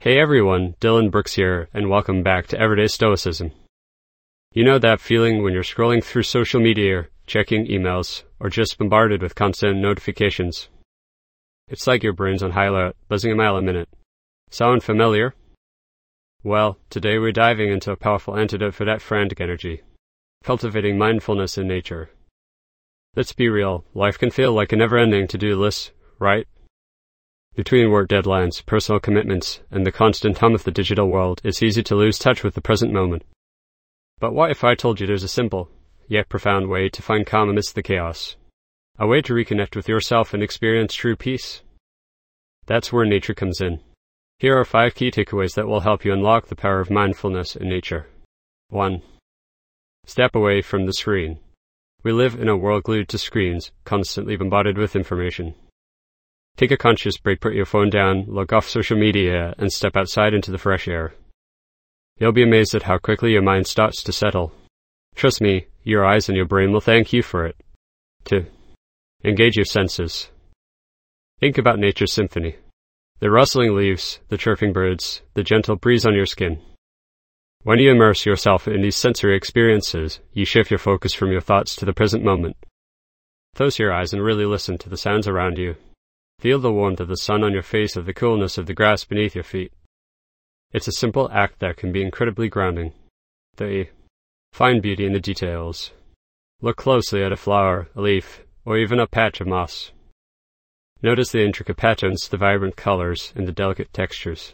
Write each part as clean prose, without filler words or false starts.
Hey everyone, Dylan Brooks here, and welcome back to Everyday Stoicism. You know that feeling when you're scrolling through social media, checking emails, or just bombarded with constant notifications? It's like your brain's on high alert, buzzing a mile a minute. Sound familiar? Well, today we're diving into a powerful antidote for that frantic energy, cultivating mindfulness in nature. Let's be real, life can feel like a never-ending to-do list, right? Between work deadlines, personal commitments, and the constant hum of the digital world, it's easy to lose touch with the present moment. But what if I told you there's a simple, yet profound way to find calm amidst the chaos? A way to reconnect with yourself and experience true peace? That's where nature comes in. Here are 5 key takeaways that will help you unlock the power of mindfulness in nature. 1. Step away from the screen. We live in a world glued to screens, constantly bombarded with information. Take a conscious break, put your phone down, log off social media, and step outside into the fresh air. You'll be amazed at how quickly your mind starts to settle. Trust me, your eyes and your brain will thank you for it. 2. Engage your senses. Think about nature's symphony. The rustling leaves, the chirping birds, the gentle breeze on your skin. When you immerse yourself in these sensory experiences, you shift your focus from your thoughts to the present moment. Close your eyes and really listen to the sounds around you. Feel the warmth of the sun on your face, of the coolness of the grass beneath your feet. It's a simple act that can be incredibly grounding. 3. Find beauty in the details. Look closely at a flower, a leaf, or even a patch of moss. Notice the intricate patterns, the vibrant colors, and the delicate textures.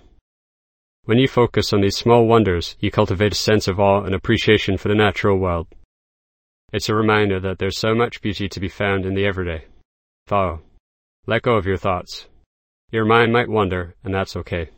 When you focus on these small wonders, you cultivate a sense of awe and appreciation for the natural world. It's a reminder that there's so much beauty to be found in the everyday. 4. Let go of your thoughts. Your mind might wander, and that's okay.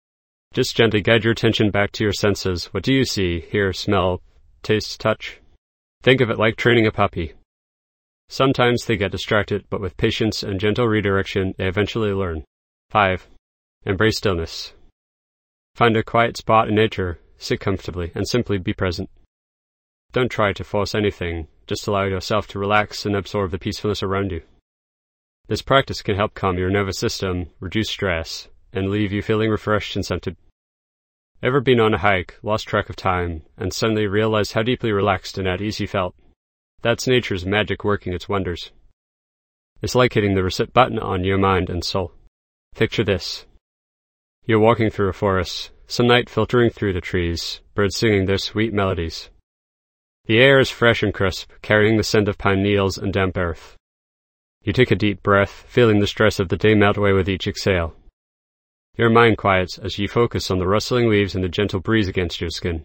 Just gently guide your attention back to your senses. What do you see, hear, smell, taste, touch? Think of it like training a puppy. Sometimes they get distracted, but with patience and gentle redirection, they eventually learn. 5. Embrace stillness. Find a quiet spot in nature, sit comfortably, and simply be present. Don't try to force anything, just allow yourself to relax and absorb the peacefulness around you. This practice can help calm your nervous system, reduce stress, and leave you feeling refreshed and centered. Ever been on a hike, lost track of time, and suddenly realized how deeply relaxed and at ease you felt? That's nature's magic working its wonders. It's like hitting the reset button on your mind and soul. Picture this. You're walking through a forest, sunlight filtering through the trees, birds singing their sweet melodies. The air is fresh and crisp, carrying the scent of pine needles and damp earth. You take a deep breath, feeling the stress of the day melt away with each exhale. Your mind quiets as you focus on the rustling leaves and the gentle breeze against your skin.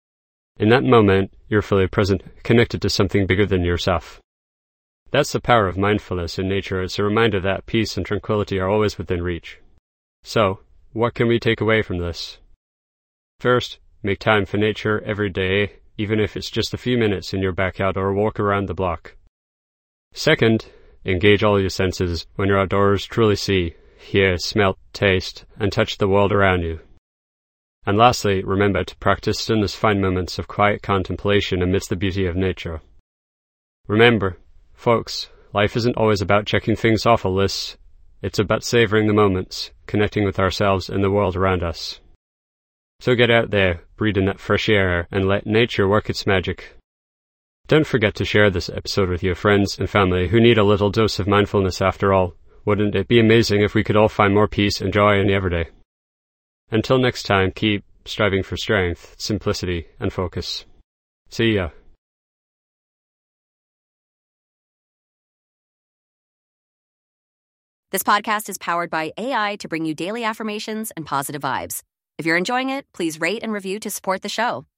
In that moment, you're fully present, connected to something bigger than yourself. That's the power of mindfulness in nature. It's a reminder that peace and tranquility are always within reach. So, what can we take away from this? First, make time for nature every day, even if it's just a few minutes in your backyard or a walk around the block. Second, engage all your senses. When you're outdoors, truly see, hear, smell, taste, and touch the world around you. And lastly, remember to practice stillness, find moments of quiet contemplation amidst the beauty of nature. Remember, folks, life isn't always about checking things off a list. It's about savoring the moments, connecting with ourselves and the world around us. So get out there, breathe in that fresh air, and let nature work its magic. Don't forget to share this episode with your friends and family who need a little dose of mindfulness after all. Wouldn't it be amazing if we could all find more peace and joy in the everyday? Until next time, keep striving for strength, simplicity, and focus. See ya. This podcast is powered by AI to bring you daily affirmations and positive vibes. If you're enjoying it, please rate and review to support the show.